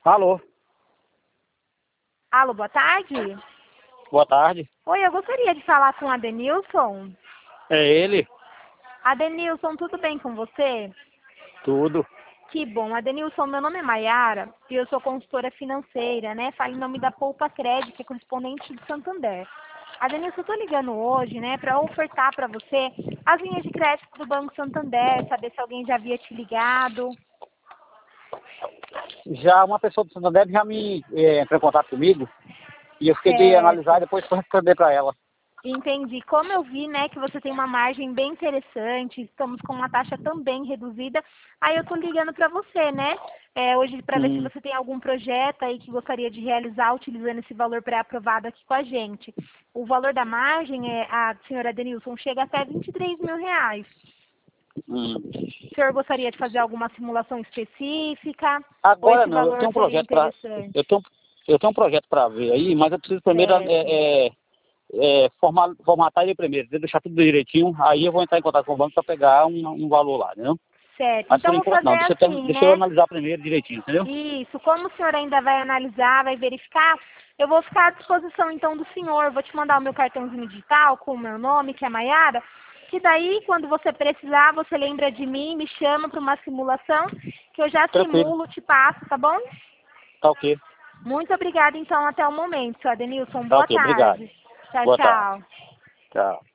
Alô, Alô, boa tarde. boa tarde. Oi, eu gostaria de falar com a Denilson. É ele? Adenilson, tudo bem com você? Tudo. Que bom. Adenilson, meu nome é Maiara e eu sou consultora financeira, né? Falo em nome da Poupa Crédito, que é correspondente do Santander. Adenilson, eu tô ligando hoje, né, para ofertar para você as linhas de crédito do Banco Santander, saber se alguém já havia te ligado. Já uma pessoa do Santander já me entrou em contato comigo e eu fiquei de analisar e Certo. depois responder para ela. Entendi. Como eu vi, né, que você tem uma margem bem interessante, estamos com uma taxa também reduzida, aí eu tô ligando para você, né? Hoje para ver se Hum, você tem algum projeto aí que gostaria de realizar utilizando esse valor pré-aprovado aqui com a gente. O valor da margem, a senhora Denilson, chega até R$ 23.000. hum. O senhor gostaria de fazer alguma simulação específica? Ou Agora esse não, eu valor tenho um seria projeto para interessante? eu tenho um projeto para ver aí, mas eu preciso primeiro Certo. formatar ele primeiro, deixar tudo direitinho, aí eu vou entrar em contato com o banco para pegar um valor lá, entendeu? Certo. Mas Então por vou enquanto fazer não, assim, deixa eu né? analisar primeiro direitinho, entendeu? Isso, como o senhor ainda vai analisar, vai verificar, eu vou ficar à disposição então do senhor. Vou te mandar o meu cartãozinho digital com o meu nome, que é Maiara, que daí, quando você precisar, você lembra de mim, me chama para uma simulação, que eu já Tranquilo, simulo, te passo, tá bom? tá ok, Muito obrigada então até o momento, seu Adenilson. tá Boa ok, obrigado. tarde. Tchau, Boa tarde. tchau. Tchau.